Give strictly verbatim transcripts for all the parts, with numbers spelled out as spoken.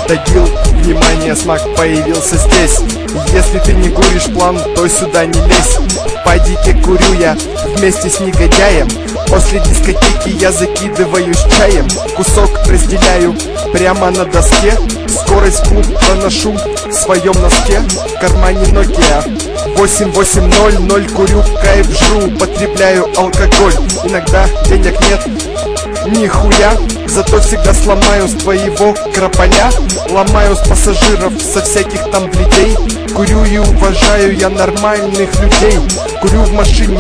Тагил, внимание, смак появился здесь. Если ты не гуришь план, то сюда не лезь. В падике курю я вместе с негодяем. После дискотеки я закидываюсь чаем. Кусок разделяю прямо на доске. Скорость в клуб проношу в своем носке. В кармане Nokia восемь восемь ноль ноль. Курю, кайф жру, потребляю алкоголь. Иногда денег нет, нихуя, зато всегда сломаю с твоего крополя. Ломаю с пассажиров со всяких там бледей. Курю и уважаю я нормальных людей. Курю в машине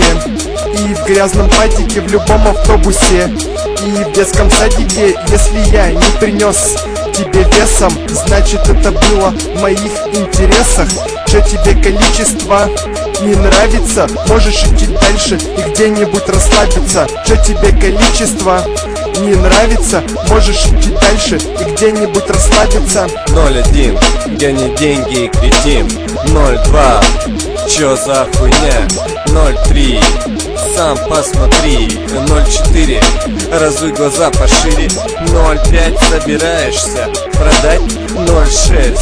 и в грязном падике, в любом автобусе и в детском садике. Если я не принес тебе весом, значит это было в моих интересах. Че тебе количество не нравится? Можешь идти дальше и где-нибудь расслабиться. Че тебе количество не нравится? Можешь идти дальше и где-нибудь расслабиться. Ноль один, гони деньги и кретин. Ноль два, чё за хуйня? Ноль три, сам посмотри. Ноль четыре, разуй глаза пошире. Ноль пять, собираешься продать? Ноль шесть,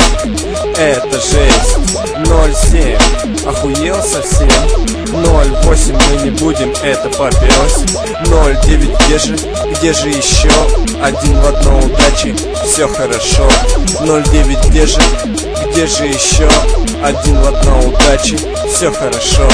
это жесть. Ноль семь, охуел совсем? Ноль восемь, мы не будем это папиросить. Ноль девять, где же, где же еще? Один в одно, удачи, все хорошо. Ноль девять, где же, где же еще? Один в одно, удачи, все хорошо.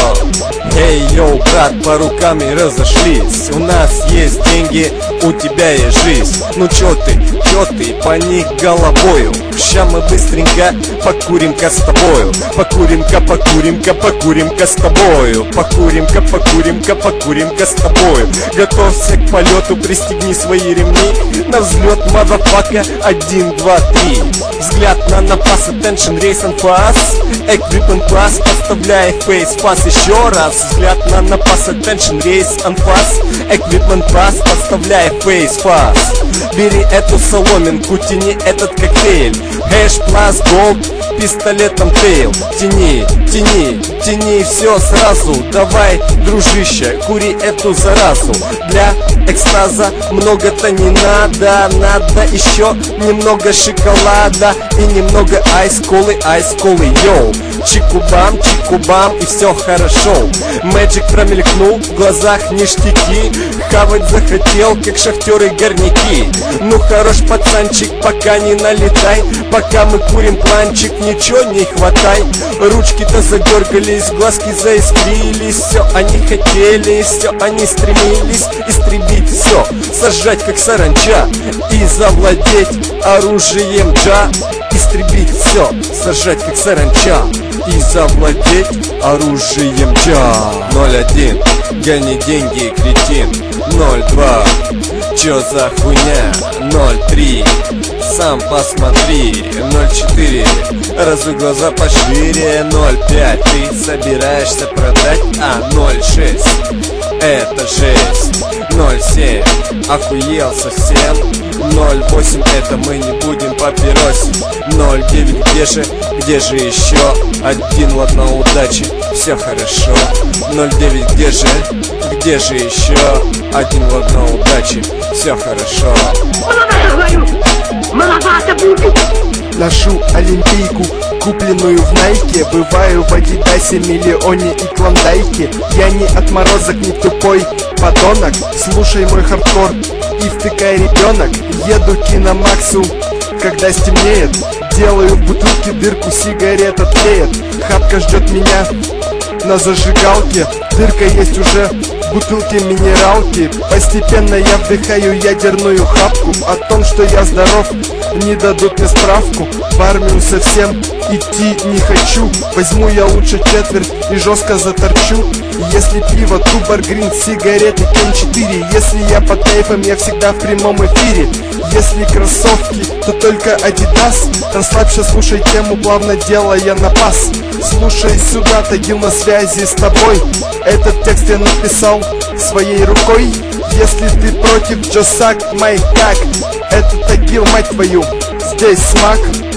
Эй, йоу, брат, по рукам и разошлись. У нас есть деньги, у тебя есть жизнь. Ну чё ты, чё ты, поник головою. Ща мы быстренько покурим-ка с тобою. Покурим-ка, покурим-ка, покурим-ка с тобою. Покурим-ка, покурим-ка, покурим-ка с тобою. Готовься к полету, пристегни свои ремни. На взлет, мазафака, один, два, три. Взгляд на напас, attention, рейс анфас. Equipment class, поставляй фейс пас. Еще раз, взгляд на напас, attention, рейс анфас. Equipment class, поставляй фейс пас. Бери эту соломинку, тяни этот коктейль. Хэш, плас, голд, пистолетом тейл. Тяни, тяни, тяни все сразу. Давай, дружище, кури эту заразу. Для экстаза много-то не надо. Надо еще немного шоколада и немного айс-колы, айс-колы, йоу. Чикубам, чикубам, и все хорошо. Мэджик промелькнул, в глазах ништяки. Хавать захотел, как шахтеры горняки. Ну хорош, пацанчик, пока не налетай. Пока мы курим планчик, ничего не хватай. Ручки-то задергались, глазки заискрились. Все они хотели, все они стремились истребить все, сожрать как саранча и завладеть оружием джа. Истребить все, сожрать как саранча и завладеть оружием джа. Ноль один, гони деньги, кретин. Ноль два, чё за хуйня? Ноль три, сам посмотри. Ноль четыре, разуй глаза пошире. Ноль пять, ты собираешься продать? А ноль шесть, это жесть. Ноль семь, охуел совсем? Ноль восемь, это мы не будем папиросить. Ноль девять, где же, где же еще? Один в одно, удачи, все хорошо. Ноль девять, где же, где же еще? Один в одно, удачи, все хорошо. Ношу олимпийку, купленную в Найке. Бываю в Адидасе, Миллионе и Клондайке. Я не отморозок, не тупой подонок. Слушай мой хардкор и втыкай, ребенок. Еду к Киномаксу, когда стемнеет. Делаю в бутылке дырку, сигарета тлеет. Хапка ждет меня на зажигалке. Дырка есть уже в бутылке минералки. Постепенно я вдыхаю ядерную хапку. О том, что я здоров, не дадут мне справку. В армию совсем идти не хочу. Возьму я лучше четверть и жестко заторчу. Если пиво, Тубар Грин, сигареты, Кен четыре. Если я под кайфом, я всегда в прямом эфире. Если кроссовки, то только Адидас. Расслабься, слушай тему, плавно делая на пас. Слушай сюда, Тагил на связи с тобой. Этот текст я написал своей рукой. Если ты против, just suck my cock. Это Тагил, мать твою, здесь смак.